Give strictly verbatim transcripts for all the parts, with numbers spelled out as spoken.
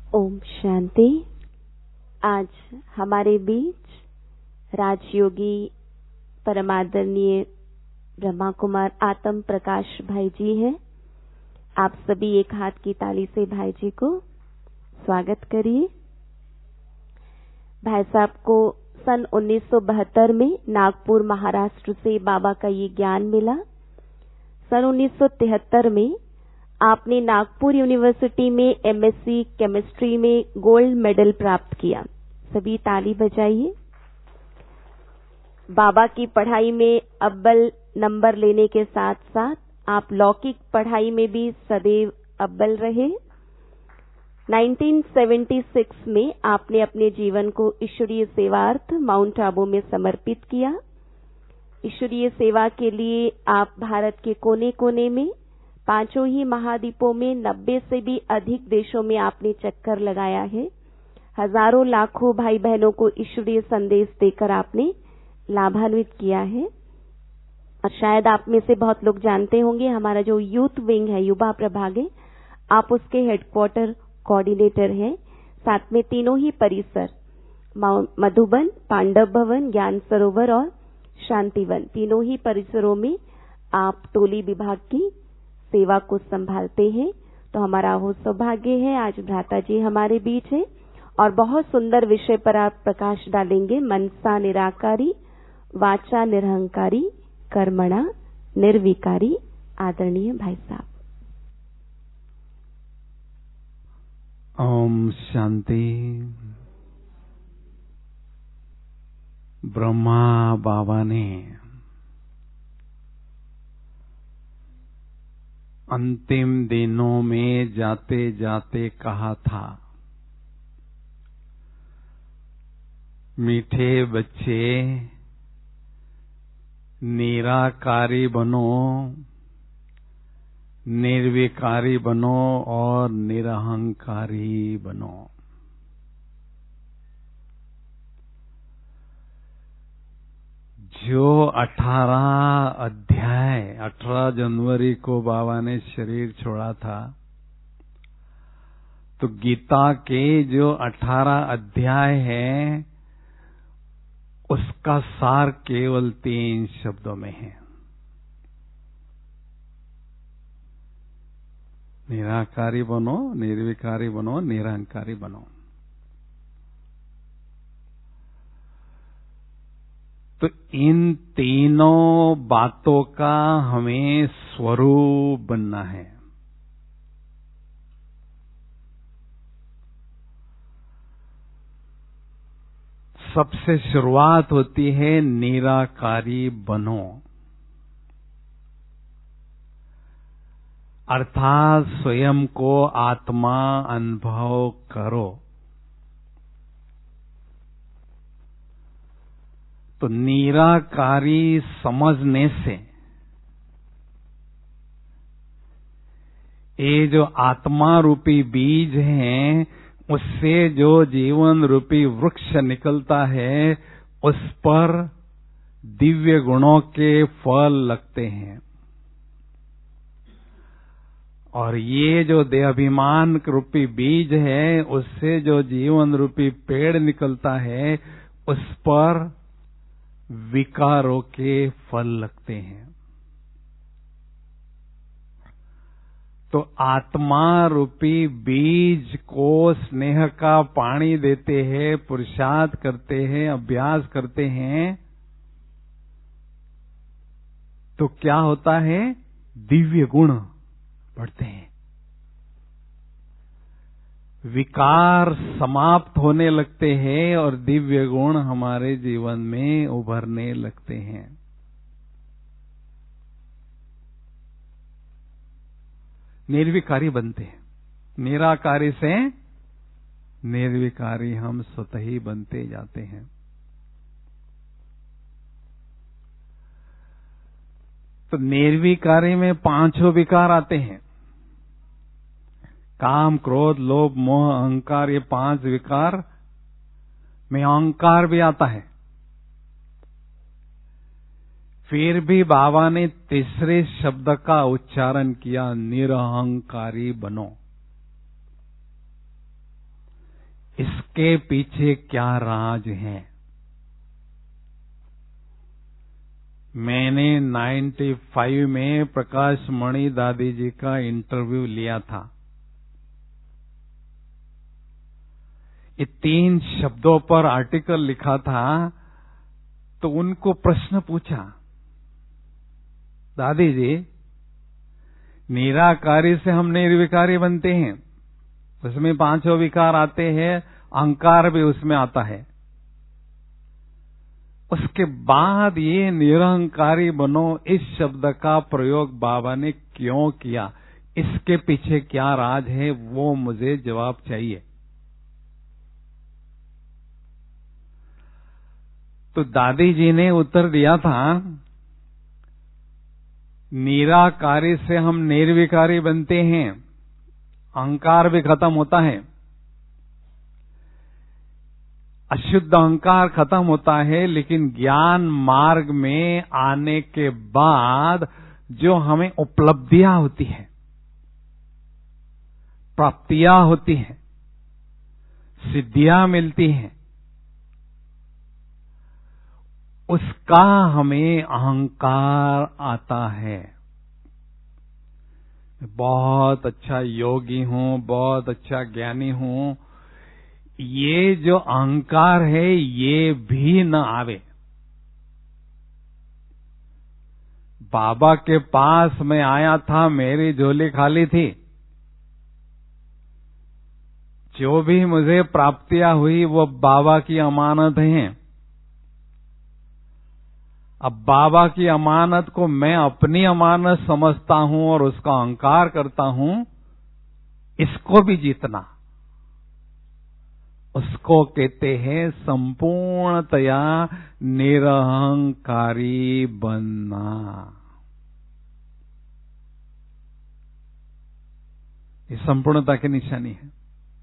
ओम शांति। आज हमारे बीच राजयोगी परमादरणीय ब्रह्मा कुमार आत्म प्रकाश भाई जी हैं। आप सभी एक हाथ की ताली से भाई जी को स्वागत करिए। भाई साहब को सन उन्नीस सौ बहत्तर में नागपुर महाराष्ट्र से बाबा का ये ज्ञान मिला। सन उन्नीस सौ तिहत्तर में आपने नागपुर यूनिवर्सिटी में एमएससी केमिस्ट्री में गोल्ड मेडल प्राप्त किया। सभी ताली बजाइए। बाबा की पढ़ाई में अव्वल नंबर लेने के साथ साथ आप लौकिक पढ़ाई में भी सदैव अव्वल रहे। उन्नीस सौ छिहत्तर में आपने अपने जीवन को ईश्वरीय सेवार्थ माउंट आबू में समर्पित किया। ईश्वरीय सेवा के लिए आप भारत के कोने कोने में पांचों ही महाद्वीपों में नब्बे से भी अधिक देशों में आपने चक्कर लगाया है। हजारों लाखों भाई बहनों को ईश्वरीय संदेश देकर आपने लाभान्वित किया है। और शायद आप में से बहुत लोग जानते होंगे, हमारा जो यूथ विंग है, युवा प्रभाग है, आप उसके हेडक्वार्टर कोऑर्डिनेटर हैं। साथ में तीनों ही परिसर मधुबन, पांडव भवन, ज्ञान सरोवर और शांतिवन, तीनों ही परिसरों में आप टोली विभाग की सेवा को संभालते हैं। तो हमारा वो सौभाग्य है, आज भ्राता जी हमारे बीच है और बहुत सुंदर विषय पर आप प्रकाश डालेंगे। मनसा निराकारी, वाचा निरहंकारी, कर्मणा निर्विकारी। आदरणीय भाई साहब। ओम शांति। ब्रह्मा बाबा ने अंतिम दिनों में जाते जाते कहा था, मीठे बच्चे निराकारी बनो, निर्विकारी बनो और निरहंकारी बनो। जो अठारह अध्याय अठारह जनवरी को बाबा ने शरीर छोड़ा था, तो गीता के जो अठारह अध्याय हैं उसका सार केवल तीन शब्दों में है। निराकारी बनो, निर्विकारी बनो, निरहंकारी बनो। तो इन तीनों बातों का हमें स्वरूप बनना है। सबसे शुरुआत होती है निराकारी बनो, अर्थात स्वयं को आत्मा अनुभव करो। तो निराकारी समझने से ये जो आत्मा रूपी बीज हैं, उससे जो जीवन रूपी वृक्ष निकलता है, उस पर दिव्य गुणों के फल लगते हैं। और ये जो देहाभिमान रूपी बीज है, उससे जो जीवन रूपी पेड़ निकलता है, उस पर विकारों के फल लगते हैं। तो आत्मा रूपी बीज को स्नेह का पानी देते हैं, पुरुषार्थ करते हैं, अभ्यास करते हैं, तो क्या होता है? दिव्य गुण बढ़ते हैं, विकार समाप्त होने लगते हैं और दिव्य गुण हमारे जीवन में उभरने लगते हैं। निर्विकारी बनते हैं। निराकारी से निर्विकारी हम स्वतः ही बनते जाते हैं। तो निर्विकारी में पांचों विकार आते हैं। काम, क्रोध, लोभ, मोह, अहंकार, ये पांच विकार में अहंकार भी आता है। फिर भी बाबा ने तीसरे शब्द का उच्चारण किया, निरहंकारी बनो। इसके पीछे क्या राज है। मैंने पचानवे में प्रकाश मणि दादी जी का इंटरव्यू लिया था। ये तीन शब्दों पर आर्टिकल लिखा था, तो उनको प्रश्न पूछा, दादी जी निराकारी से हम निर्विकारी बनते हैं, उसमें पांचों विकार आते हैं, अहंकार भी उसमें आता है। उसके बाद ये निरहंकारी बनो इस शब्द का प्रयोग बाबा ने क्यों किया, इसके पीछे क्या राज है, वो मुझे जवाब चाहिए। तो दादी जी ने उत्तर दिया था, निराकारी से हम निर्विकारी बनते हैं, अहंकार भी खत्म होता है, अशुद्ध अहंकार खत्म होता है, लेकिन ज्ञान मार्ग में आने के बाद जो हमें उपलब्धियां होती है, प्राप्तियां होती हैं, सिद्धियां मिलती हैं, उसका हमें अहंकार आता है। बहुत अच्छा योगी हूं, बहुत अच्छा ज्ञानी हूं, ये जो अहंकार है ये भी न आवे। बाबा के पास मैं आया था, मेरी झोली खाली थी, जो भी मुझे प्राप्तियां हुई वो बाबा की अमानत हैं। अब बाबा की अमानत को मैं अपनी अमानत समझता हूं और उसका अहंकार करता हूं, इसको भी जीतना, उसको कहते हैं संपूर्णतया निरहंकारी बनना। ये संपूर्णता की निशानी है।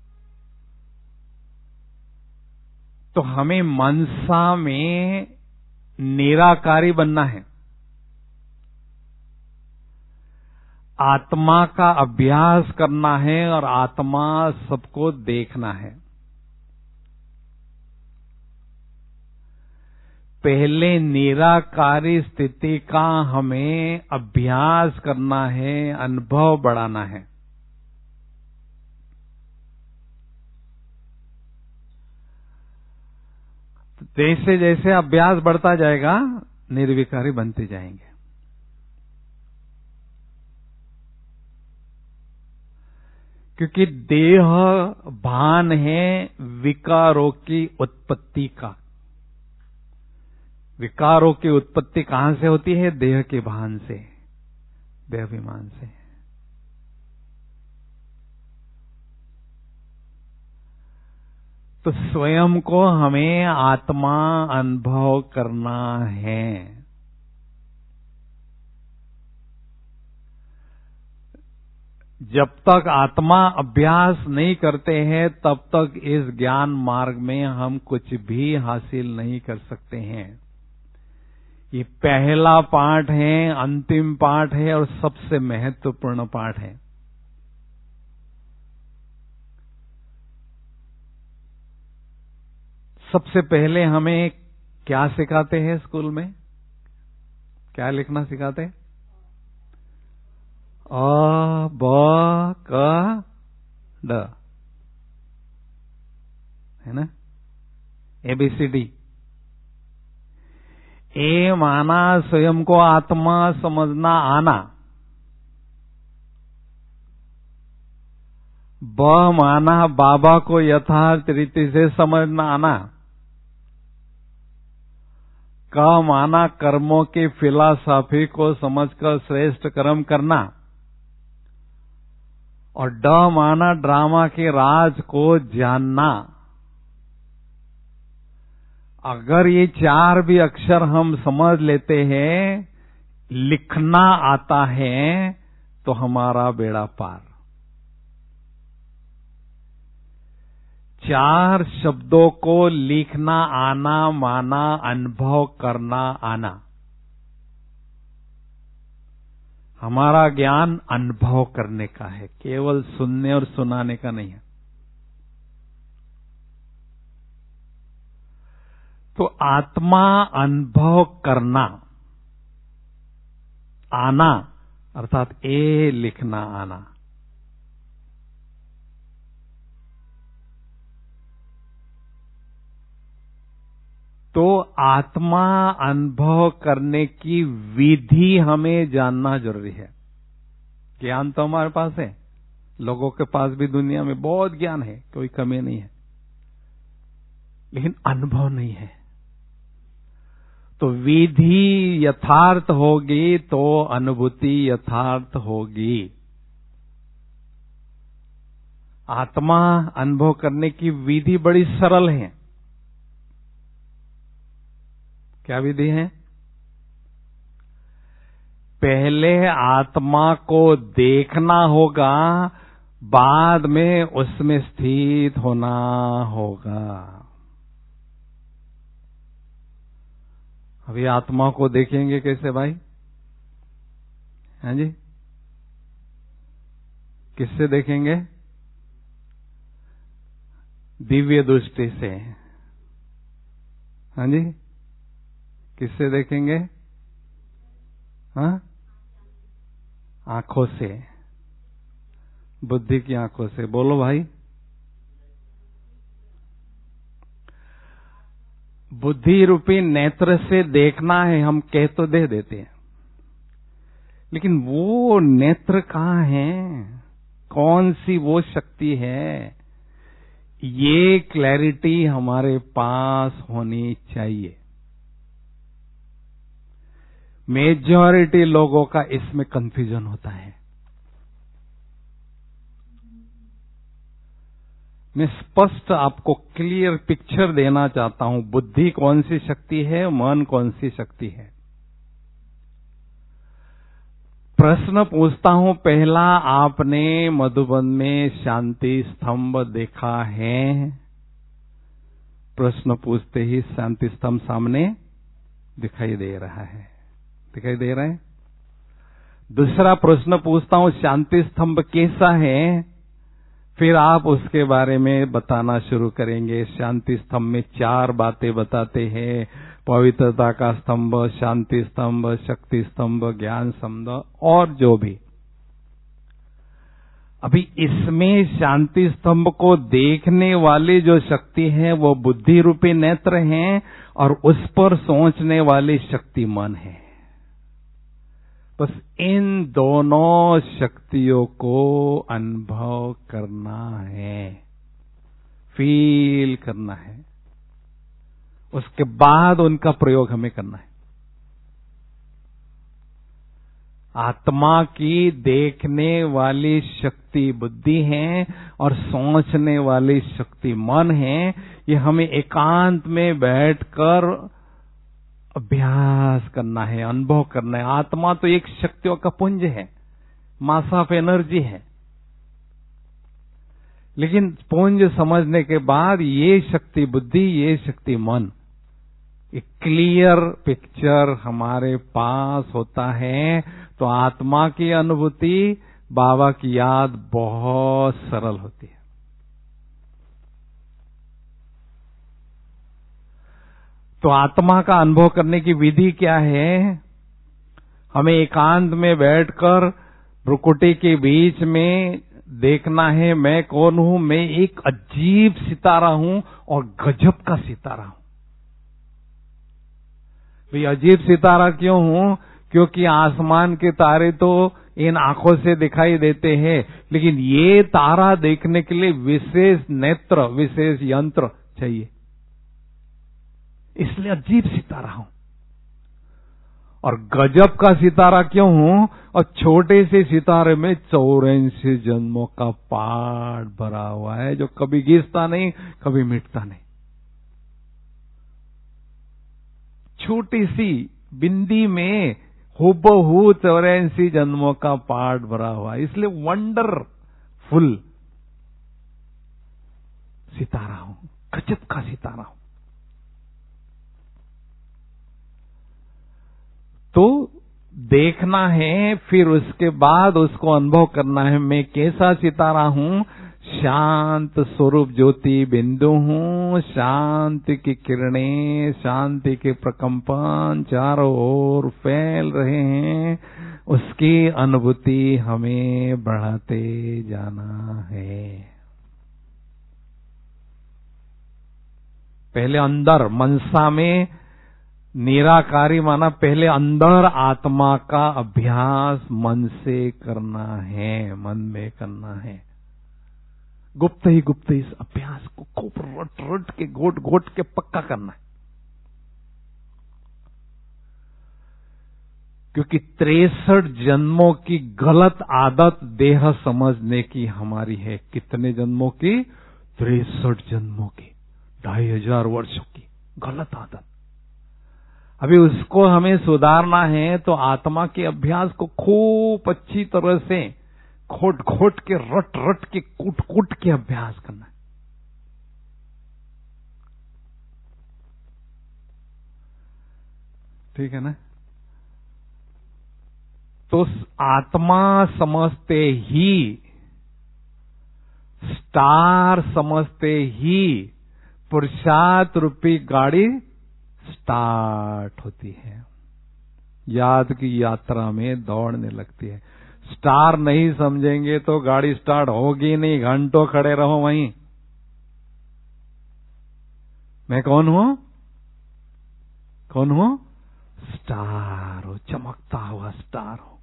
तो हमें मनसा में निराकारी बनना है, आत्मा का अभ्यास करना है और आत्मा सबको देखना है। पहले निराकारी स्थिति का हमें अभ्यास करना है, अनुभव बढ़ाना है। जैसे जैसे अभ्यास बढ़ता जाएगा निर्विकारी बनते जाएंगे। क्योंकि देह भान है विकारों की उत्पत्ति का। विकारों की उत्पत्ति कहां से होती है? देह के भान से, देहाभिमान से। तो स्वयं को हमें आत्मा अनुभव करना है। जब तक आत्मा अभ्यास नहीं करते हैं तब तक इस ज्ञान मार्ग में हम कुछ भी हासिल नहीं कर सकते हैं। ये पहला पाठ है, अंतिम पाठ है और सबसे महत्वपूर्ण पाठ है। सबसे पहले हमें क्या सिखाते हैं स्कूल में? क्या लिखना सिखाते हैं? अ ब क ड, है ना? A B C D. ए माना स्वयं को आत्मा समझना आना, ब माना बाबा को यथार्थ रीति से समझना आना, क माना कर्मों की फिलॉसफी को समझकर श्रेष्ठ कर्म करना, और ड माना ड्रामा के राज को जानना। अगर ये चार भी अक्षर हम समझ लेते हैं, लिखना आता है, तो हमारा बेड़ा पार। चार शब्दों को लिखना आना माना अनुभव करना आना। हमारा ज्ञान अनुभव करने का है, केवल सुनने और सुनाने का नहीं है। तो आत्मा अनुभव करना, आना अर्थात ए लिखना आना। तो आत्मा अनुभव करने की विधि हमें जानना जरूरी है। ज्ञान तो हमारे पास है, लोगों के पास भी दुनिया में बहुत ज्ञान है, कोई कमी नहीं है, लेकिन अनुभव नहीं है। तो विधि यथार्थ होगी तो अनुभूति यथार्थ होगी। आत्मा अनुभव करने की विधि बड़ी सरल है। क्या विधि है? पहले आत्मा को देखना होगा, बाद में उसमें स्थित होना होगा। अभी आत्मा को देखेंगे कैसे भाई? हाँ जी, किससे देखेंगे? दिव्य दृष्टि से। हाँ जी, किससे देखेंगे? हाँ, आंखों से, बुद्धि की आंखों से। बोलो भाई। बुद्धि रूपी नेत्र से देखना है, हम कह तो दे देते हैं, लेकिन वो नेत्र कहाँ है, कौन सी वो शक्ति है, ये क्लैरिटी हमारे पास होनी चाहिए। मेजॉरिटी लोगों का इसमें कंफ्यूजन होता है। मैं स्पष्ट आपको क्लियर पिक्चर देना चाहता हूं, बुद्धि कौन सी शक्ति है, मन कौन सी शक्ति है। प्रश्न पूछता हूं, पहला, आपने मधुबन में शांति स्तंभ देखा है? प्रश्न पूछते ही शांति स्तंभ सामने दिखाई दे रहा है, दिखाई दे रहा है। दूसरा प्रश्न पूछता हूं, शांति स्तंभ कैसा है? फिर आप उसके बारे में बताना शुरू करेंगे। शांति स्तंभ में चार बातें बताते हैं, पवित्रता का स्तंभ, शांति स्तंभ, शक्ति स्तंभ, ज्ञान स्तंभ और जो भी। अभी इसमें शांति स्तंभ को देखने वाली जो शक्ति है वो बुद्धि रूपी नेत्र हैं, और उस पर सोचने वाली शक्ति मन है। बस इन दोनों शक्तियों को अनुभव करना है, फील करना है, उसके बाद उनका प्रयोग हमें करना है। आत्मा की देखने वाली शक्ति बुद्धि है और सोचने वाली शक्ति मन है। ये हमें एकांत में बैठकर अभ्यास करना है, अनुभव करना है। आत्मा तो एक शक्तियों का पुंज है, मास ऑफ एनर्जी है, लेकिन पुंज समझने के बाद ये शक्ति बुद्धि, ये शक्ति मन, एक क्लियर पिक्चर हमारे पास होता है तो आत्मा की अनुभूति, बाबा की याद बहुत सरल होती है। तो आत्मा का अनुभव करने की विधि क्या है? हमें एकांत में बैठकर भ्रुकुटी के बीच में देखना है, मैं कौन हूं? मैं एक अजीब सितारा हूं और गजब का सितारा हूं। भाई अजीब सितारा क्यों हूं? क्योंकि आसमान के तारे तो इन आंखों से दिखाई देते हैं, लेकिन ये तारा देखने के लिए विशेष नेत्र, विशेष यंत्र चाहिए, इसलिए अजीब सितारा हूं। और गजब का सितारा क्यों हूं? और छोटे से सितारे में चौरासी जन्मों का पाठ भरा हुआ है, जो कभी गिरता नहीं, कभी मिटता नहीं। छोटी सी बिंदी में हुबहू चौरासी जन्मों का पाठ भरा हुआ है, इसलिए वंडरफुल सितारा हूं, गजब का सितारा हूं। तो देखना है, फिर उसके बाद उसको अनुभव करना है। मैं कैसा सितारा हूँ? शांत स्वरूप ज्योति बिंदु हूँ। शांति की किरणें, शांति के प्रकंपन चारों ओर फैल रहे हैं। उसकी अनुभूति हमें बढ़ाते जाना है। पहले अंदर मनसा में निराकारी माना पहले अंदर आत्मा का अभ्यास मन से करना है, मन में करना है। गुप्त ही गुप्त इस अभ्यास को खूब रट रट के घोट घोट के पक्का करना है। क्योंकि तिरसठ जन्मों की गलत आदत देह समझने की हमारी है। कितने जन्मों की? तिरसठ जन्मों की, ढाई हजार वर्षों की गलत आदत। अभी उसको हमें सुधारना है तो आत्मा के अभ्यास को खूब अच्छी तरह से खोट खोट के रट रट के कूट कूट के अभ्यास करना है। ठीक है ना? तो आत्मा समझते ही, स्टार समझते ही पुरुषार्थ रूपी गाड़ी स्टार्ट होती है, याद की यात्रा में दौड़ने लगती है। स्टार नहीं समझेंगे तो गाड़ी स्टार्ट होगी नहीं, घंटों खड़े रहो वहीं। मैं कौन हूं? कौन हूं? स्टार हो, चमकता हुआ स्टार हो।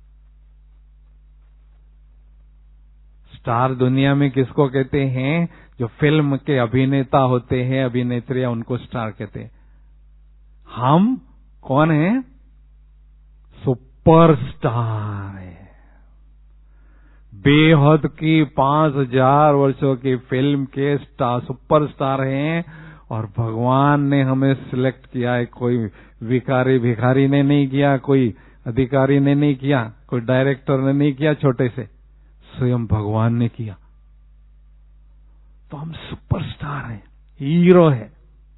स्टार दुनिया में किसको कहते हैं? जो फिल्म के अभिनेता होते हैं, अभिनेत्रियां, उनको स्टार कहते हैं। हम कौन हैं? सुपरस्टार है। बेहद की पांच हजार वर्षों की फिल्म के स्टार, सुपरस्टार हैं। और भगवान ने हमें सिलेक्ट किया है। कोई भिखारी भिखारी ने नहीं किया, कोई अधिकारी ने नहीं किया, कोई डायरेक्टर ने नहीं किया, छोटे से स्वयं भगवान ने किया। तो हम सुपरस्टार हैं, हीरो है।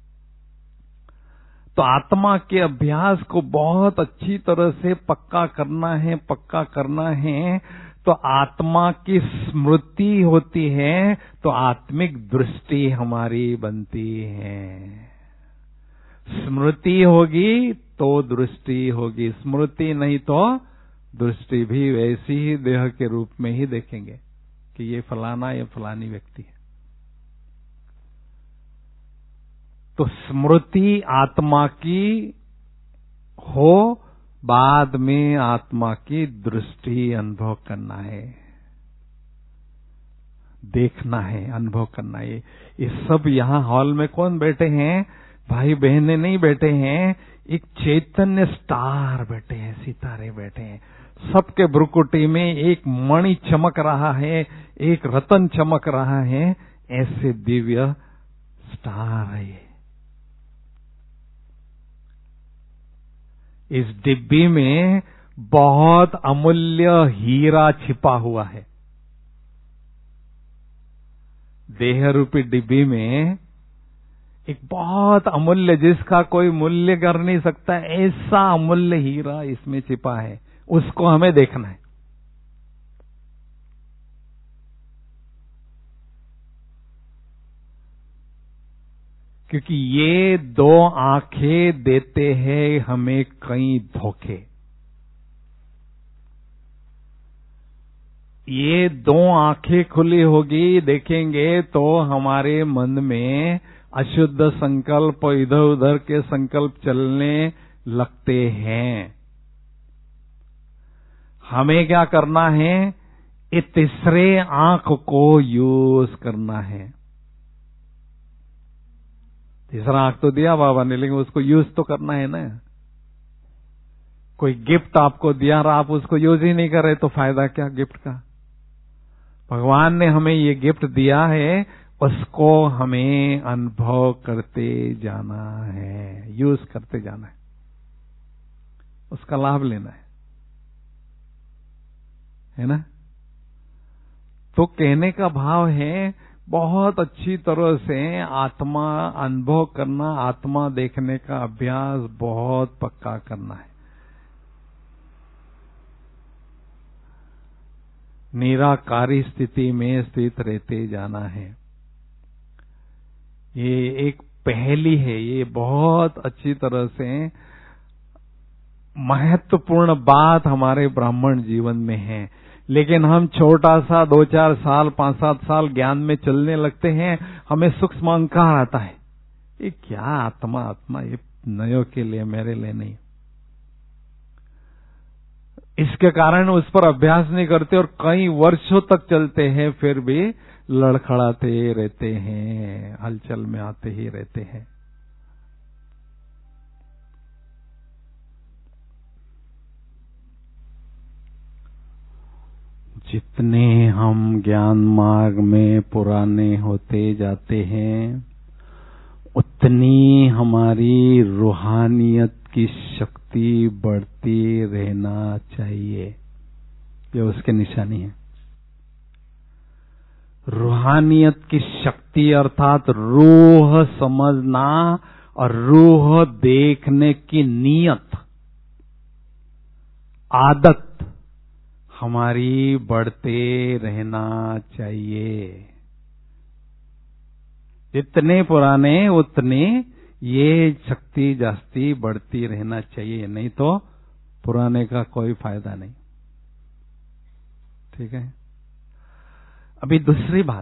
तो आत्मा के अभ्यास को बहुत अच्छी तरह से पक्का करना है, पक्का करना है। तो आत्मा की स्मृति होती है तो आत्मिक दृष्टि हमारी बनती है। स्मृति होगी तो दृष्टि होगी, स्मृति नहीं तो दृष्टि भी वैसी ही देह के रूप में ही देखेंगे कि ये फलाना, ये फलानी व्यक्ति है। तो स्मृति आत्मा की हो, बाद में आत्मा की दृष्टि अनुभव करना है, देखना है, अनुभव करना है। ये सब यहाँ हॉल में कौन बैठे हैं? भाई बहने नहीं बैठे हैं, एक चैतन्य स्टार बैठे हैं, सितारे बैठे हैं। सबके भ्रुकुटी में एक मणि चमक रहा है, एक रतन चमक रहा है। ऐसे दिव्य स्टार है। इस डिब्बी में बहुत अमूल्य हीरा छिपा हुआ है। देह रूपी डिब्बी में एक बहुत अमूल्य, जिसका कोई मूल्य कर नहीं सकता, ऐसा अमूल्य हीरा इसमें छिपा है। उसको हमें देखना है। क्योंकि ये दो आंखें देते हैं हमें कई धोखे। ये दो आंखें खुली होगी, देखेंगे तो हमारे मन में अशुद्ध संकल्प, इधर उधर के संकल्प चलने लगते हैं। हमें क्या करना है? ये तीसरे आंख को यूज करना है। तीसरा आंख तो दिया बाबा ने, लेकिन उसको यूज तो करना है ना। कोई गिफ्ट आपको दिया और आप उसको यूज ही नहीं कर रहे तो फायदा क्या गिफ्ट का? भगवान ने हमें ये गिफ्ट दिया है, उसको हमें अनुभव करते जाना है, यूज करते जाना है, उसका लाभ लेना है, है ना? तो कहने का भाव है बहुत अच्छी तरह से आत्मा अनुभव करना, आत्मा देखने का अभ्यास बहुत पक्का करना है। निराकारी स्थिति में स्थित रहते जाना है। ये एक पहेली है, ये बहुत अच्छी तरह से महत्वपूर्ण बात हमारे ब्राह्मण जीवन में है। लेकिन हम छोटा सा दो चार साल पांच सात साल ज्ञान में चलने लगते हैं, हमें सूक्ष्म अहंकार आता है, ये क्या आत्मा आत्मा, ये नयो के लिए मेरे लिए नहीं। इसके कारण उस पर अभ्यास नहीं करते और कई वर्षों तक चलते हैं, फिर भी लड़खड़ाते रहते हैं, हलचल में आते ही रहते हैं। जितने हम ज्ञान मार्ग में पुराने होते जाते हैं, उतनी हमारी रूहानियत की शक्ति बढ़ती रहना चाहिए। ये उसकी निशानी है। रूहानियत की शक्ति अर्थात रूह समझना और रूह देखने की नियत, आदत हमारी बढ़ते रहना चाहिए। जितने पुराने उतने ये शक्ति जास्ती बढ़ती रहना चाहिए, नहीं तो पुराने का कोई फायदा नहीं। ठीक है। अभी दूसरी बात,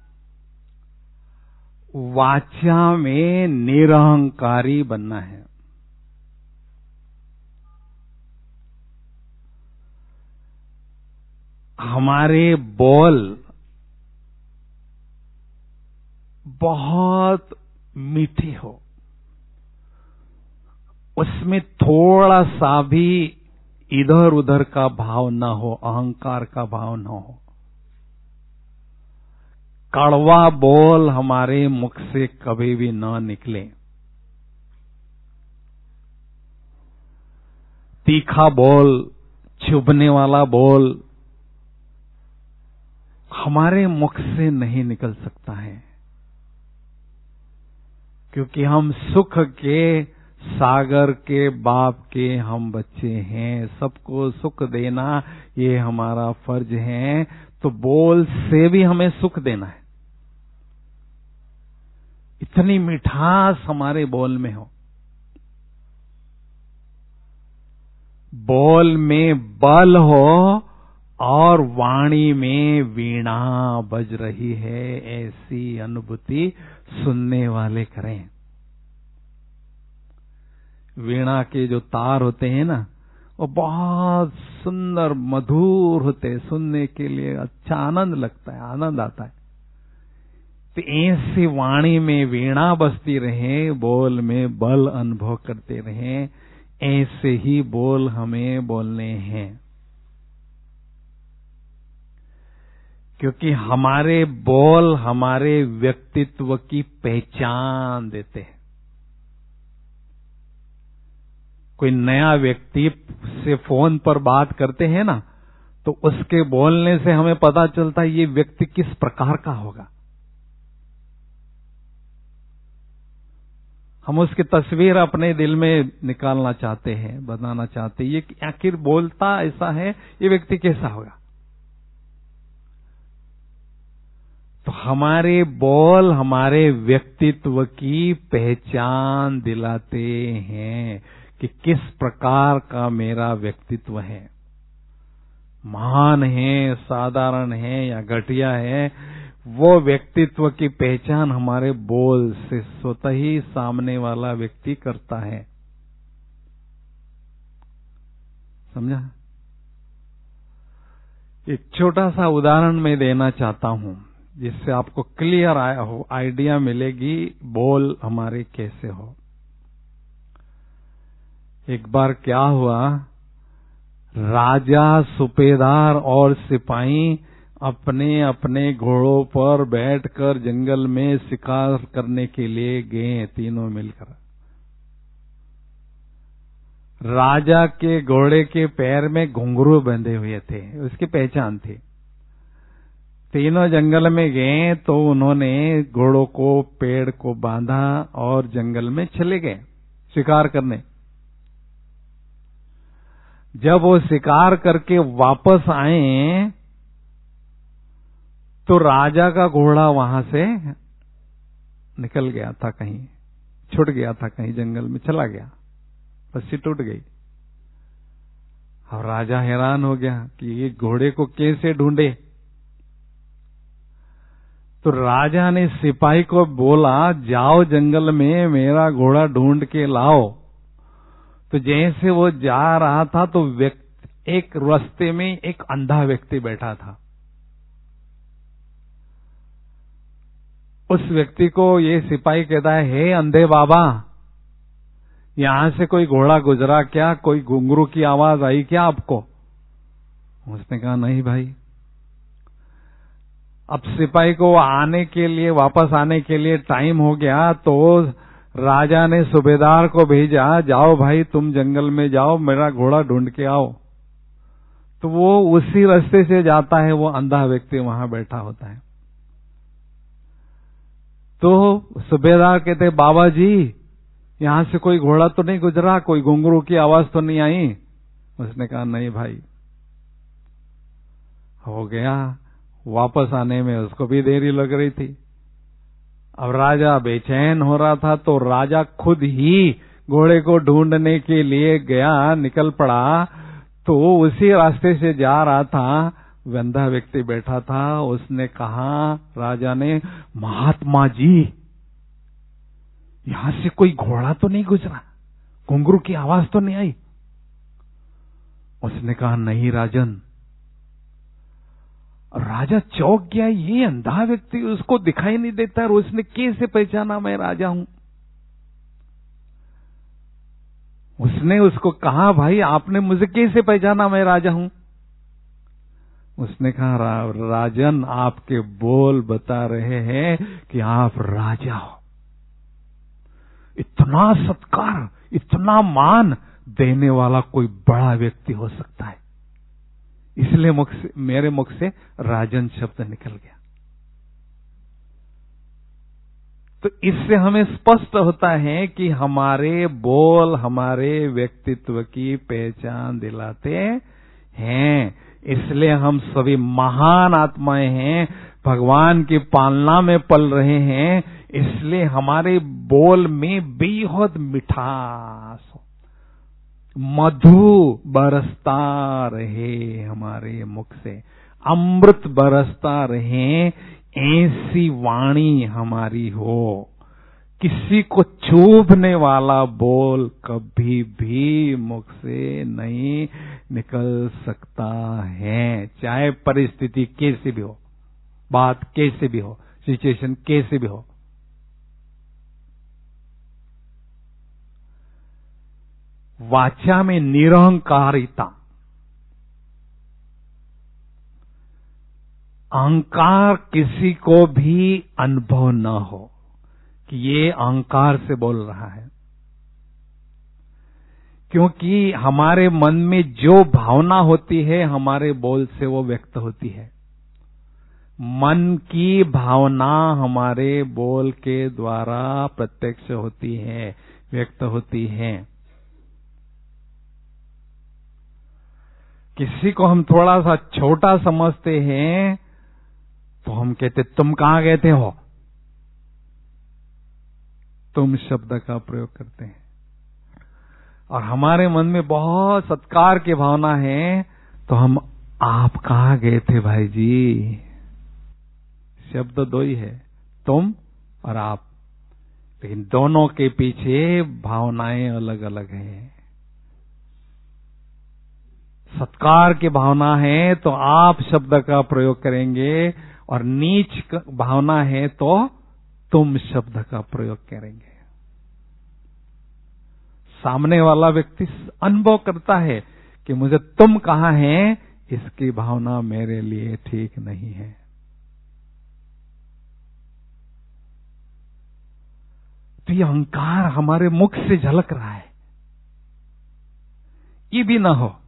वाचा में निरहंकारी बनना है। हमारे बोल बहुत मीठे हो, उसमें थोड़ा सा भी इधर उधर का भाव न हो, अहंकार का भाव न हो। कड़वा बोल हमारे मुख से कभी भी न निकले। तीखा बोल, चुभने वाला बोल हमारे मुख से नहीं निकल सकता है, क्योंकि हम सुख के सागर के बाप के हम बच्चे हैं। सबको सुख देना ये हमारा फर्ज है, तो बोल से भी हमें सुख देना है। इतनी मिठास हमारे बोल में हो, बोल में बल हो और वाणी में वीणा बज रही है, ऐसी अनुभूति सुनने वाले करें। वीणा के जो तार होते हैं ना, वो बहुत सुंदर मधुर होते हैं, सुनने के लिए अच्छा आनंद लगता है, आनंद आता है। तो ऐसी वाणी में वीणा बजती रहे, बोल में बल अनुभव करते रहे, ऐसे ही बोल हमें बोलने हैं। क्योंकि हमारे बोल हमारे व्यक्तित्व की पहचान देते हैं। कोई नया व्यक्ति से फोन पर बात करते हैं ना, तो उसके बोलने से हमें पता चलता है ये व्यक्ति किस प्रकार का होगा। हम उसकी तस्वीर अपने दिल में निकालना चाहते हैं, बनाना चाहते हैं, ये आखिर बोलता ऐसा है, ये व्यक्ति कैसा होगा। तो हमारे बोल हमारे व्यक्तित्व की पहचान दिलाते हैं कि किस प्रकार का मेरा व्यक्तित्व है, महान है, साधारण है या घटिया है। वो व्यक्तित्व की पहचान हमारे बोल से स्वतः ही सामने वाला व्यक्ति करता है। समझा? एक छोटा सा उदाहरण मैं देना चाहता हूं, जिससे आपको क्लियर आइडिया मिलेगी बोल हमारे कैसे हो। एक बार क्या हुआ, राजा, सूबेदार और सिपाही अपने अपने घोड़ों पर बैठकर जंगल में शिकार करने के लिए गए, तीनों मिलकर। राजा के घोड़े के पैर में घुंघरू बंधे हुए थे, उसकी पहचान थी। तीनों जंगल में गए तो उन्होंने घोड़ों को पेड़ को बांधा और जंगल में चले गए शिकार करने। जब वो शिकार करके वापस आए तो राजा का घोड़ा वहां से निकल गया था, कहीं छूट गया था, कहीं जंगल में चला गया, रस्सी टूट गई। अब राजा हैरान हो गया कि ये घोड़े को कैसे ढूंढे। तो राजा ने सिपाही को बोला, जाओ जंगल में मेरा घोड़ा ढूंढ के लाओ। तो जैसे वो जा रहा था तो व्यक्ति, एक रास्ते में एक अंधा व्यक्ति बैठा था। उस व्यक्ति को ये सिपाही कहता है, हे अंधे बाबा, यहां से कोई घोड़ा गुजरा क्या? कोई घुंघरू की आवाज आई क्या आपको? उसने कहा, नहीं भाई। अब सिपाही को आने के लिए, वापस आने के लिए टाइम हो गया, तो राजा ने सूबेदार को भेजा, जाओ भाई तुम जंगल में जाओ, मेरा घोड़ा ढूंढ के आओ। तो वो उसी रास्ते से जाता है, वो अंधा व्यक्ति वहां बैठा होता है। तो सूबेदार कहते, बाबा जी यहां से कोई घोड़ा तो नहीं गुजरा, कोई घुंघरू की आवाज तो नहीं आई? उसने कहा, नहीं भाई। हो गया, वापस आने में उसको भी देरी लग रही थी। अब राजा बेचैन हो रहा था, तो राजा खुद ही घोड़े को ढूंढने के लिए गया, निकल पड़ा। तो उसी रास्ते से जा रहा था, अंधा व्यक्ति बैठा था। उसने कहा, राजा ने, महात्मा जी यहां से कोई घोड़ा तो नहीं गुजरा, घुंघरू की आवाज तो नहीं आई? उसने कहा, नहीं राजन। राजा चौंक गया, ये अंधा व्यक्ति, उसको दिखाई नहीं देता, और उसने कैसे पहचाना मैं राजा हूं? उसने उसको कहा, भाई आपने मुझे कैसे पहचाना मैं राजा हूं? उसने कहा, रा, राजन आपके बोल बता रहे हैं कि आप राजा हो। इतना सत्कार, इतना मान देने वाला कोई बड़ा व्यक्ति हो सकता है, इसलिए मुख से, मेरे मुख से राजन शब्द निकल गया। तो इससे हमें स्पष्ट होता है कि हमारे बोल हमारे व्यक्तित्व की पहचान दिलाते हैं। इसलिए हम सभी महान आत्माएं हैं, भगवान की पालना में पल रहे हैं, इसलिए हमारे बोल में बेहद मिठास, मधु बरसता रहे हमारे मुख से, अमृत बरसता रहे, ऐसी वाणी हमारी हो। किसी को चुभने वाला बोल कभी भी मुख से नहीं निकल सकता है, चाहे परिस्थिति कैसी भी हो, बात कैसे भी हो, सिचुएशन कैसे भी हो। वाचा में निरहंकारिता, अहंकार किसी को भी अनुभव न हो कि ये अहंकार से बोल रहा है, क्योंकि हमारे मन में जो भावना होती है हमारे बोल से वो व्यक्त होती है। मन की भावना हमारे बोल के द्वारा प्रत्यक्ष होती है, व्यक्त होती है। किसी को हम थोड़ा सा छोटा समझते हैं तो हम कहते, तुम कहां गए थे हो, तुम शब्द का प्रयोग करते हैं। और हमारे मन में बहुत सत्कार की भावना है तो हम, आप कहां गए थे भाई जी। शब्द दो ही है, तुम और आप, लेकिन दोनों के पीछे भावनाएं अलग अलग हैं। सत्कार की भावना है तो आप शब्द का प्रयोग करेंगे, और नीच भावना है तो तुम शब्द का प्रयोग करेंगे। सामने वाला व्यक्ति अनुभव करता है कि मुझे तुम कहा है, इसकी भावना मेरे लिए ठीक नहीं है। तो ये अहंकार हमारे मुख से झलक रहा है, ये भी ना हो।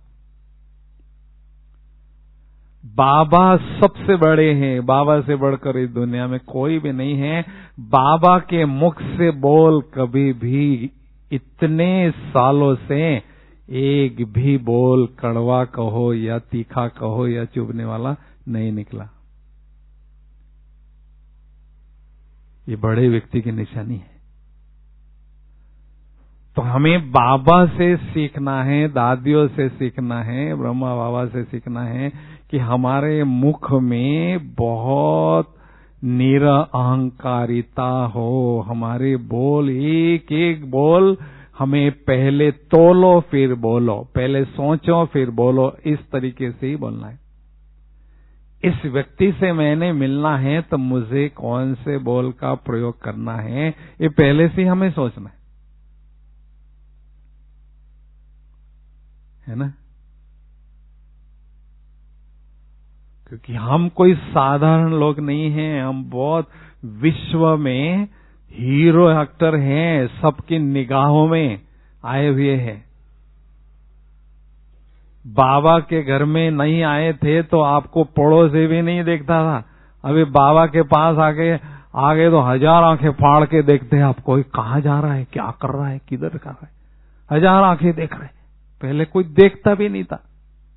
बाबा सबसे बड़े हैं, बाबा से बढ़कर इस दुनिया में कोई भी नहीं है। बाबा के मुख से बोल कभी भी, इतने सालों से एक भी बोल कड़वा कहो या तीखा कहो या चुभने वाला नहीं निकला। ये बड़े व्यक्ति की निशानी है। तो हमें बाबा से सीखना है, दादियों से सीखना है, ब्रह्मा बाबा से सीखना है कि हमारे मुख में बहुत निरअहंकारिता हो। हमारे बोल, एक एक बोल हमें पहले तोलो फिर बोलो, पहले सोचो फिर बोलो, इस तरीके से ही बोलना है। इस व्यक्ति से मैंने मिलना है तो मुझे कौन से बोल का प्रयोग करना है, ये पहले से हमें सोचना है, है ना? क्योंकि हम कोई साधारण लोग नहीं हैं, हम बहुत विश्व में हीरो एक्टर हैं, सबकी निगाहों में आए हुए हैं। बाबा के घर में नहीं आए थे तो आपको पड़ोसी भी नहीं देखता था। अभी बाबा के पास आके आगे तो हजार आंखें फाड़ के देखते हैं आपको, कहाँ जा रहा है, क्या कर रहा है, किधर कर रहा है, हजार आंखें देख रहे हैं। पहले कोई देखता भी नहीं था।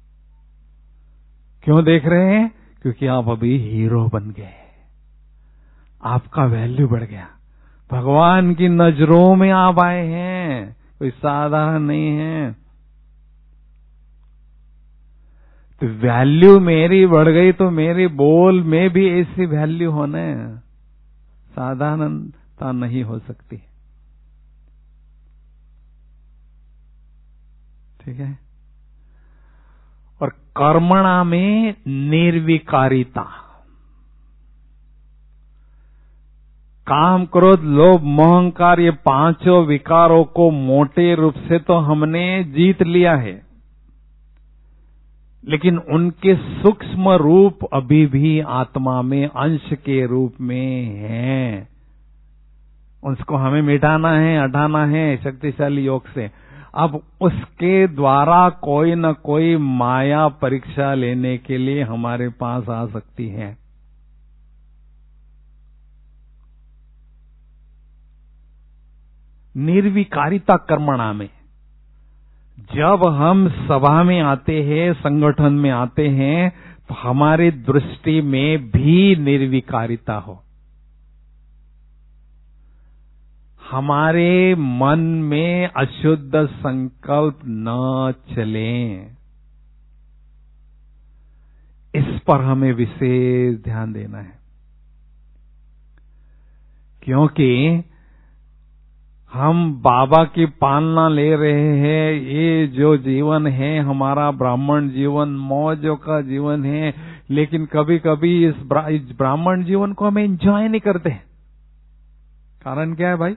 क्यों देख रहे हैं? क्योंकि आप अभी हीरो बन गए, आपका वैल्यू बढ़ गया, भगवान की नजरों में आप आए हैं, कोई साधारण नहीं है। तो वैल्यू मेरी बढ़ गई तो मेरे बोल में भी ऐसी वैल्यू होना है, साधारणता नहीं हो सकती। ठीक है। और कर्मणा में निर्विकारिता, काम, क्रोध, लोभ, मोह, अहंकार, ये पांचों विकारों को मोटे रूप से तो हमने जीत लिया है, लेकिन उनके सूक्ष्म रूप अभी भी आत्मा में अंश के रूप में हैं। उसको हमें मिटाना है, हटाना है शक्तिशाली योग से। अब उसके द्वारा कोई न कोई माया परीक्षा लेने के लिए हमारे पास आ सकती है। निर्विकारिता कर्मणा में, जब हम सभा में आते हैं, संगठन में आते हैं, तो हमारी दृष्टि में भी निर्विकारिता हो। हमारे मन में अशुद्ध संकल्प न चलें, इस पर हमें विशेष ध्यान देना है। क्योंकि हम बाबा की पालना ले रहे हैं, ये जो जीवन है हमारा ब्राह्मण जीवन, मौजों का जीवन है, लेकिन कभी कभी इस ब्राह्मण जीवन को हम एंजॉय नहीं करते। कारण क्या है भाई?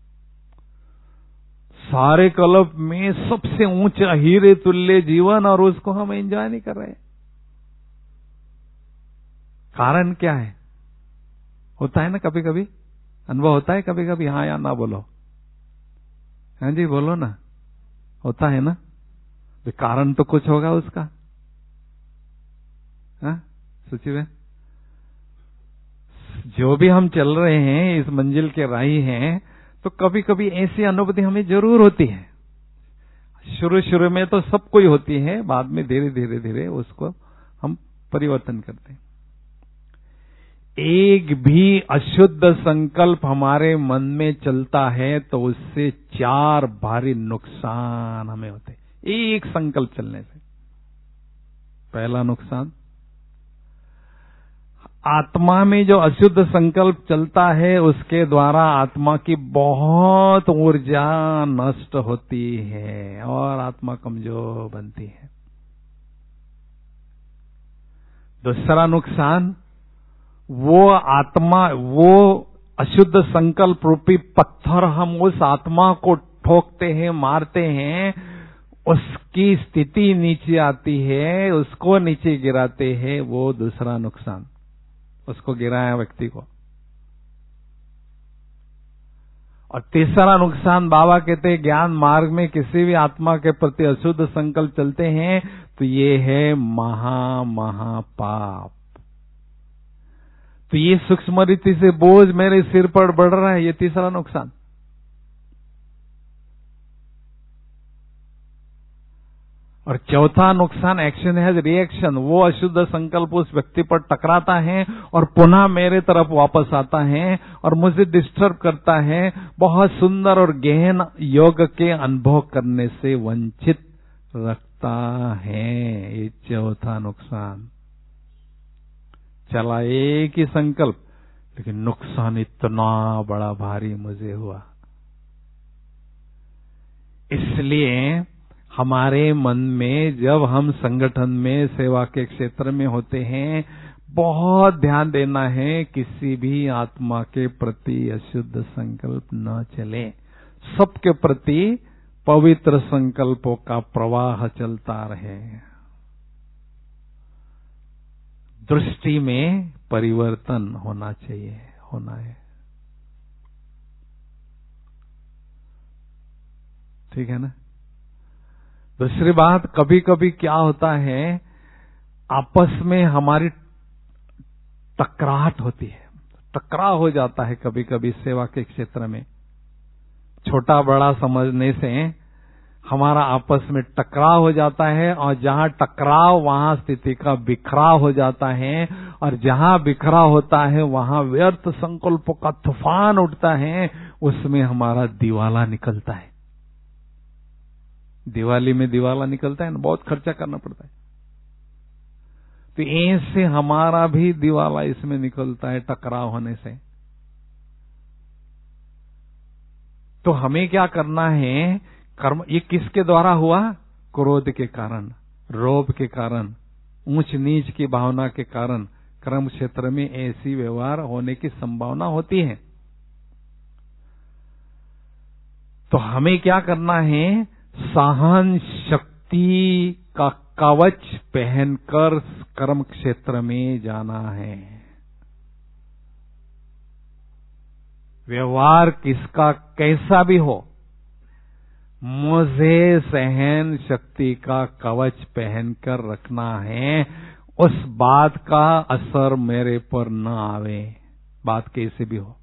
सारे कल्प में सबसे ऊंचा हीरे तुल्य जीवन, और उसको हम एंजॉय नहीं कर रहे। कारण क्या है? होता है ना कभी कभी, अनुभव होता है कभी कभी, हाँ या ना बोलो, हाँ जी बोलो ना, होता है ना? तो कारण तो कुछ होगा उसका, हाँ सोचिए बहन। जो भी हम चल रहे हैं, इस मंजिल के राही हैं, तो कभी कभी ऐसी अनुभूति हमें जरूर होती है। शुरू शुरू में तो सबको ही होती है, बाद में धीरे धीरे धीरे उसको हम परिवर्तन करते हैं। एक भी अशुद्ध संकल्प हमारे मन में चलता है तो उससे चार भारी नुकसान हमें होते हैं। एक संकल्प चलने से पहला नुकसान, आत्मा में जो अशुद्ध संकल्प चलता है उसके द्वारा आत्मा की बहुत ऊर्जा नष्ट होती है और आत्मा कमजोर बनती है। दूसरा नुकसान, वो आत्मा, वो अशुद्ध संकल्प रूपी पत्थर हम उस आत्मा को ठोकते हैं, मारते हैं, उसकी स्थिति नीचे आती है, उसको नीचे गिराते हैं, वो दूसरा नुकसान, उसको गिराया व्यक्ति को। और तीसरा नुकसान, बाबा कहते हैं ज्ञान मार्ग में किसी भी आत्मा के प्रति अशुद्ध संकल्प चलते हैं तो ये है महा महापाप। तो ये सूक्ष्म रीति से बोझ मेरे सिर पर बढ़ रहा है, ये तीसरा नुकसान। और चौथा नुकसान एक्शन हैज रिएक्शन, वो अशुद्ध संकल्प उस व्यक्ति पर टकराता है और पुनः मेरे तरफ वापस आता है और मुझे डिस्टर्ब करता है, बहुत सुंदर और गहन योग के अनुभव करने से वंचित रखता है। ये चौथा नुकसान। चला एक ही संकल्प, लेकिन नुकसान इतना बड़ा भारी मुझे हुआ। इसलिए हमारे मन में जब हम संगठन में सेवा के क्षेत्र में होते हैं, बहुत ध्यान देना है किसी भी आत्मा के प्रति अशुद्ध संकल्प न चले। सबके प्रति पवित्र संकल्पों का प्रवाह चलता रहे। दृष्टि में परिवर्तन होना चाहिए, होना है। ठीक है ना। दूसरी बात, कभी कभी क्या होता है, आपस में हमारी टकराहट होती है, टकराव हो जाता है कभी कभी सेवा के क्षेत्र में। छोटा बड़ा समझने से हमारा आपस में टकराव हो जाता है, और जहां टकराव वहां स्थिति का बिखराव हो जाता है, और जहां बिखराव होता है वहां व्यर्थ संकल्पों का तूफान उठता है, उसमें हमारा दिवाला निकलता है। दिवाली में दिवाला निकलता है ना, बहुत खर्चा करना पड़ता है। तो ऐसे हमारा भी दिवाला इसमें निकलता है, टकराव होने से। तो हमें क्या करना है, कर्म, ये किसके द्वारा हुआ? क्रोध के कारण, रोब के कारण, ऊंच नीच की भावना के कारण कर्म क्षेत्र में ऐसी व्यवहार होने की संभावना होती है। तो हमें क्या करना है, सहन शक्ति का कवच पहनकर कर्म क्षेत्र में जाना है। व्यवहार किसका कैसा भी हो, मुझे सहन शक्ति का कवच पहनकर रखना है, उस बात का असर मेरे पर न आवे, बात कैसे भी हो।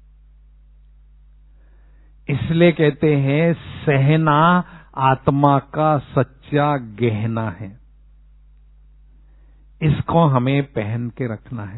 इसलिए कहते हैं सहना आत्मा का सच्चा गहना है, इसको हमें पहन के रखना है।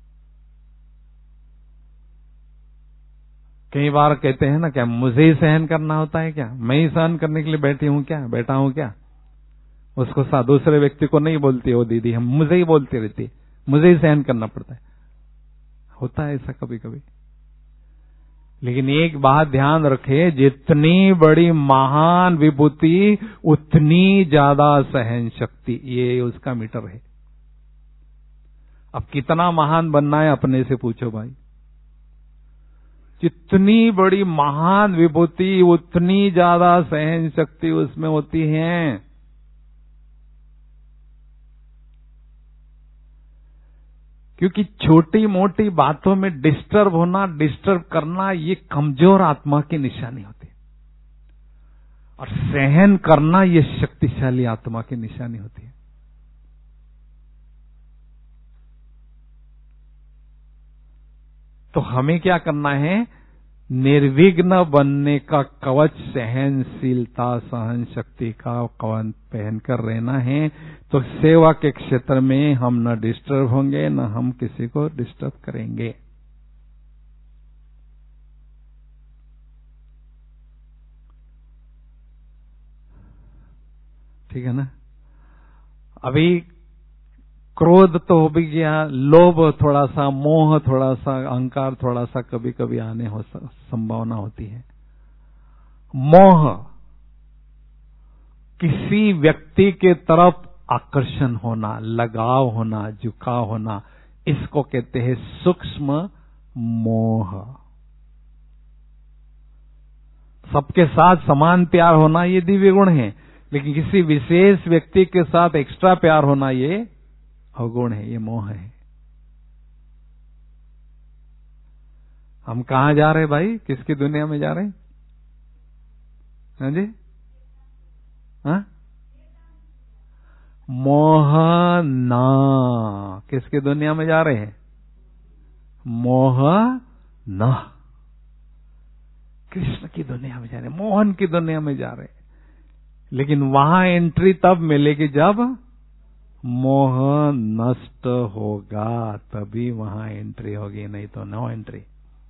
कई बार कहते हैं ना, क्या मुझे ही सहन करना होता है क्या, मैं ही सहन करने के लिए बैठी हूं क्या, बैठा हूं क्या। उसको सा दूसरे व्यक्ति को नहीं बोलती वो दीदी, हम मुझे ही बोलती रहती, मुझे ही सहन करना पड़ता है। होता है ऐसा कभी कभी। लेकिन एक बात ध्यान रखे, जितनी बड़ी महान विभूति उतनी ज्यादा सहन शक्ति, ये उसका मीटर है। अब कितना महान बनना है अपने से पूछो भाई। जितनी बड़ी महान विभूति उतनी ज्यादा सहन शक्ति उसमें होती है। क्योंकि छोटी मोटी बातों में डिस्टर्ब होना, डिस्टर्ब करना, ये कमजोर आत्मा की निशानी होती है, और सहन करना ये शक्तिशाली आत्मा की निशानी होती है। तो हमें क्या करना है, निर्विघ्न बनने का कवच सहनशीलता, सहन शक्ति का कवच पहनकर रहना है। तो सेवा के क्षेत्र में हम न डिस्टर्ब होंगे, न हम किसी को डिस्टर्ब करेंगे। ठीक है ना। अभी क्रोध तो हो भी गया, लोभ थोड़ा सा, मोह थोड़ा सा, अहंकार थोड़ा सा कभी कभी आने हो संभावना होती है। मोह किसी व्यक्ति के तरफ आकर्षण होना, लगाव होना, झुकाव होना, इसको कहते हैं सूक्ष्म मोह। सबके साथ समान प्यार होना ये दिव्य गुण है, लेकिन किसी विशेष व्यक्ति के साथ एक्स्ट्रा प्यार होना ये अवगुण है, ये मोह है। हम कहां जा रहे भाई, किसकी दुनिया में जा रहे हैं? हाँ जी, हाँ? मोह ना, किसकी दुनिया में जा रहे हैं? मोह ना, कृष्ण की दुनिया में जा रहे हैं, मोहन की दुनिया में जा रहे हैं। लेकिन वहां एंट्री तब मिलेगी जब मोह नष्ट होगा, तभी वहां एंट्री होगी, नहीं तो नो एंट्री।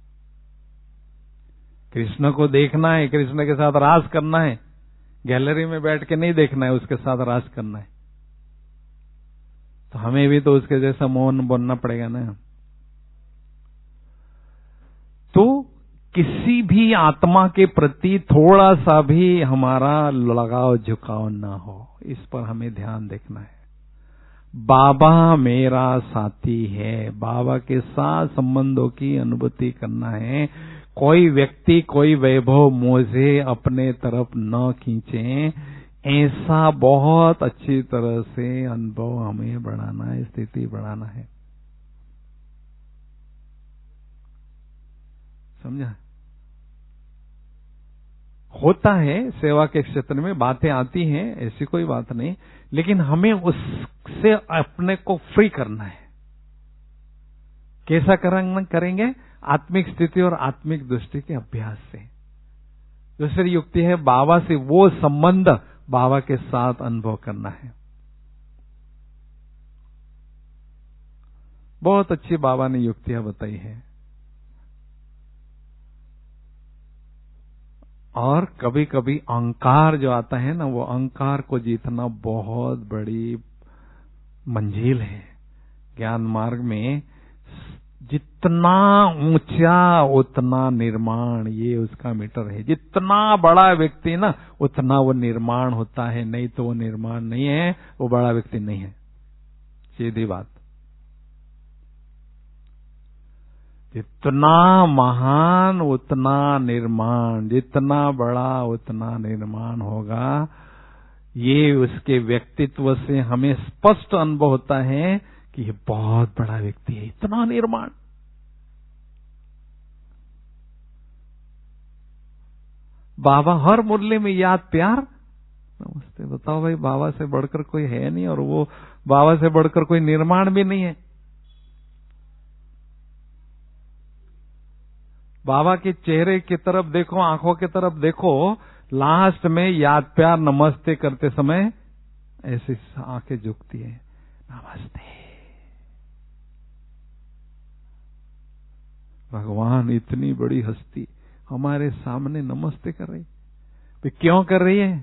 कृष्ण को देखना है, कृष्ण के साथ रास करना है, गैलरी में बैठ के नहीं देखना है, उसके साथ रास करना है, तो हमें भी तो उसके जैसा मौन बोलना पड़ेगा ना। तो किसी भी आत्मा के प्रति थोड़ा सा भी हमारा लगाव झुकाव ना हो, इस पर हमें ध्यान देखना है। बाबा मेरा साथी है, बाबा के साथ संबंधों की अनुभूति करना है। कोई व्यक्ति कोई वैभव मुझे अपने तरफ न खींचे, ऐसा बहुत अच्छी तरह से अनुभव हमें बढ़ाना है, स्थिति बढ़ाना है। समझा? होता है सेवा के क्षेत्र में, बातें आती हैं, ऐसी कोई बात नहीं, लेकिन हमें उससे अपने को फ्री करना है। कैसा करेंगे? आत्मिक स्थिति और आत्मिक दृष्टि के अभ्यास से। दूसरी युक्ति है बाबा से वो संबंध बाबा के साथ अनुभव करना है। बहुत अच्छी बाबा ने युक्तियां बताई है। और कभी कभी अहंकार जो आता है ना, वो अहंकार को जीतना बहुत बड़ी मंजिल है। ज्ञान मार्ग में जितना ऊंचा उतना निर्माण, ये उसका मीटर है। जितना बड़ा व्यक्ति ना उतना वो निर्माण होता है, नहीं तो वो निर्माण नहीं है, वो बड़ा व्यक्ति नहीं है। सीधी बात। जितना महान उतना निर्माण, जितना बड़ा उतना निर्माण होगा। ये उसके व्यक्तित्व से हमें स्पष्ट अनुभव होता है कि ये बहुत बड़ा व्यक्ति है, इतना निर्माण। बाबा हर मुरली में याद प्यार नमस्ते। बताओ भाई, बाबा से बढ़कर कोई है नहीं, और वो बाबा से बढ़कर कोई निर्माण भी नहीं है। बाबा के चेहरे की तरफ देखो, आंखों की तरफ देखो, लास्ट में याद प्यार नमस्ते करते समय ऐसी आंखें झुकती है, नमस्ते। भगवान इतनी बड़ी हस्ती हमारे सामने नमस्ते कर रही, तो क्यों कर रही है?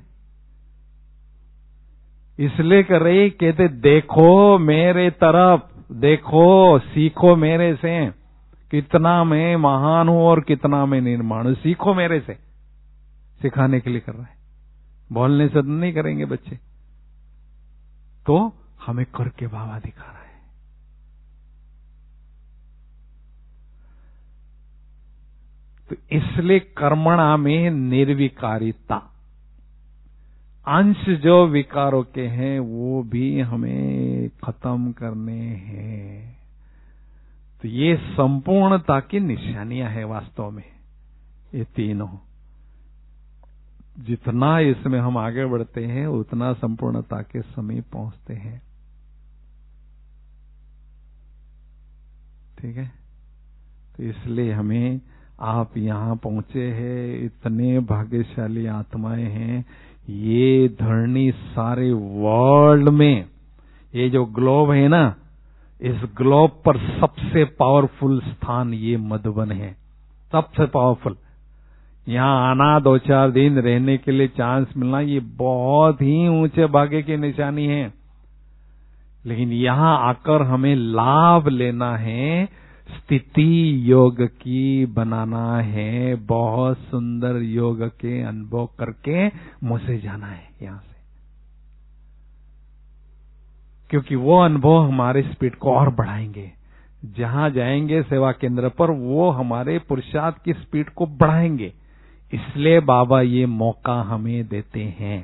इसलिए कर रही, कहते देखो मेरे तरफ, देखो सीखो मेरे से, कितना मैं महान हूं और कितना मैं निर्माण हूं, सीखो मेरे से। सिखाने के लिए कर रहा है, बोलने से नहीं करेंगे बच्चे, तो हमें करके बाबा दिखा रहा है। तो इसलिए कर्मणा में निर्विकारिता, अंश जो विकारों के हैं वो भी हमें खत्म करने हैं। तो ये संपूर्णता की निशानियां हैं वास्तव में, ये तीनों। जितना इसमें हम आगे बढ़ते हैं उतना संपूर्णता के समीप पहुंचते हैं। ठीक है? तो इसलिए हमें, आप यहां पहुंचे हैं, इतने भाग्यशाली आत्माएं हैं। ये धरणी सारे वर्ल्ड में, ये जो ग्लोब है ना, इस ग्लोब पर सबसे पावरफुल स्थान ये मधुबन है, सबसे पावरफुल। यहाँ आना, दो चार दिन रहने के लिए चांस मिलना, ये बहुत ही ऊंचे भाग्य की निशानी है। लेकिन यहाँ आकर हमें लाभ लेना है, स्थिति योग की बनाना है, बहुत सुंदर योग के अनुभव करके मुझसे जाना है यहाँ से। क्योंकि वो अनुभव हमारे स्पीड को और बढ़ाएंगे। जहां जाएंगे सेवा केंद्र पर, वो हमारे पुरुषार्थ की स्पीड को बढ़ाएंगे। इसलिए बाबा ये मौका हमें देते हैं,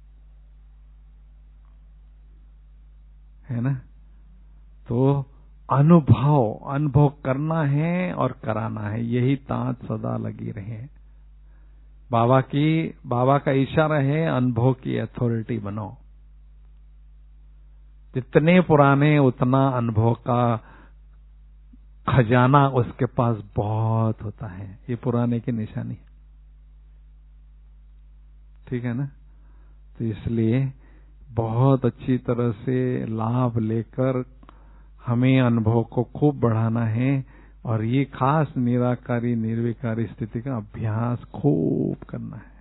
है ना? तो अनुभव अनुभव करना है और कराना है, यही तांत सदा लगी रहे। बाबा की बाबा का इशारा है, अनुभव की अथॉरिटी बनो। जितने पुराने उतना अनुभव का खजाना उसके पास बहुत होता है। ये पुराने की निशानी, ठीक है ना? तो इसलिए बहुत अच्छी तरह से लाभ लेकर हमें अनुभव को खूब बढ़ाना है और ये खास निराकारी निर्विकारी स्थिति का अभ्यास खूब करना है।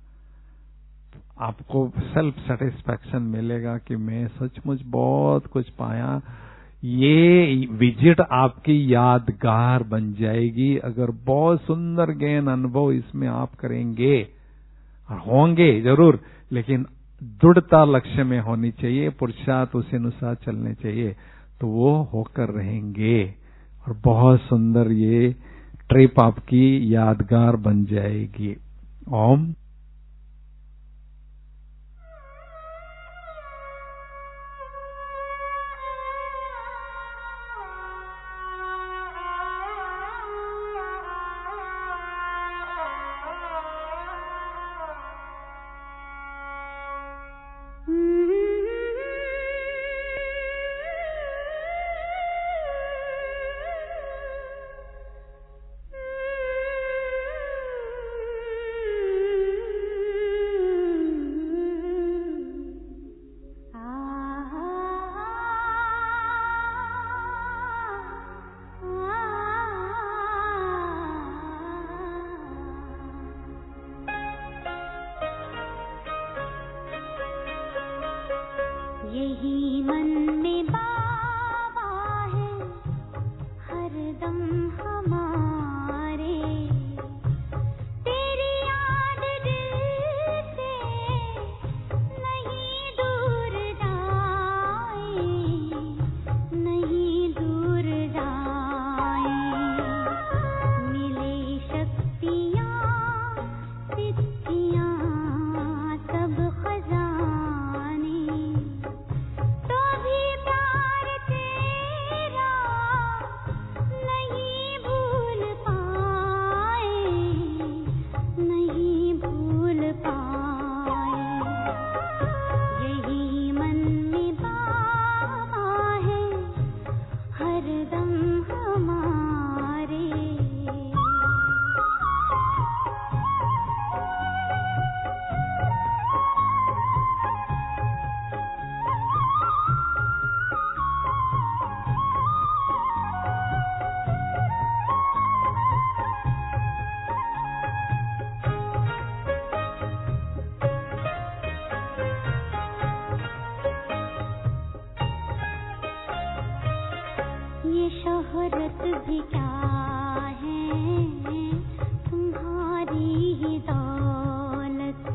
आपको सेल्फ सेटिस्फैक्शन मिलेगा कि मैं सचमुच बहुत कुछ पाया। ये विजिट आपकी यादगार बन जाएगी अगर बहुत सुंदर ज्ञान अनुभव इसमें आप करेंगे, और होंगे जरूर, लेकिन दृढ़ता लक्ष्य में होनी चाहिए, पुरुषार्थ उसी अनुसार चलने चाहिए, तो वो होकर रहेंगे और बहुत सुंदर ये ट्रिप आपकी यादगार बन जाएगी। ओम। यही मन में बाबा है हरदम हमारे, तेरी याद दिल से नहीं दूर जाए, नहीं दूर जाए। मिले शक्तियाँ सिद्धियाँ सब खजाने, तो भी प्यार तेरा नहीं भूल पाए, नहीं भूल पाए। यही मन में बाबा है हरदम हमारे। ये शोहरत भी क्या है, तुम्हारी ही दौलत,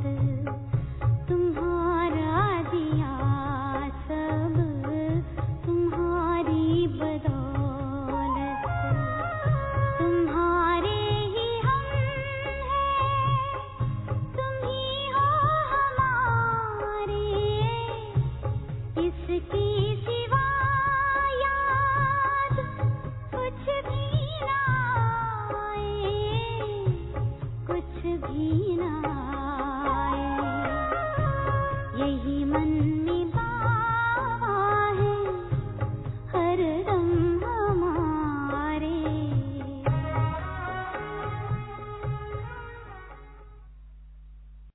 तुम्हारा दिया सब तुम्हारी बदौलत। तुम्हारे ही हम हैं, तुम ही हो हमारे, इसकी सिवा कुछ भी ना आए, कुछ भी ना आए। यही मन